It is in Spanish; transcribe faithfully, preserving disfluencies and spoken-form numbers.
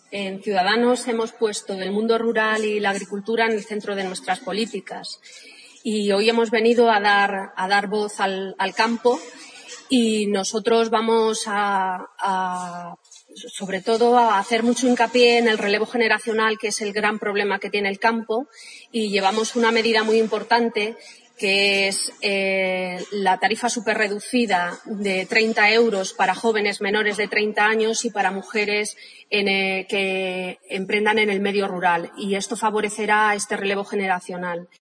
En Ciudadanos hemos puesto el mundo rural y la agricultura en el centro de nuestras políticas. Y hoy hemos venido a dar, a dar voz al, al campo y nosotros vamos a, a, sobre todo, a hacer mucho hincapié en el relevo generacional, que es el gran problema que tiene el campo, y llevamos una medida muy importante que es eh, la tarifa superreducida de treinta euros para jóvenes menores de treinta años y para mujeres en, eh, que emprendan en el medio rural. Y esto favorecerá este relevo generacional.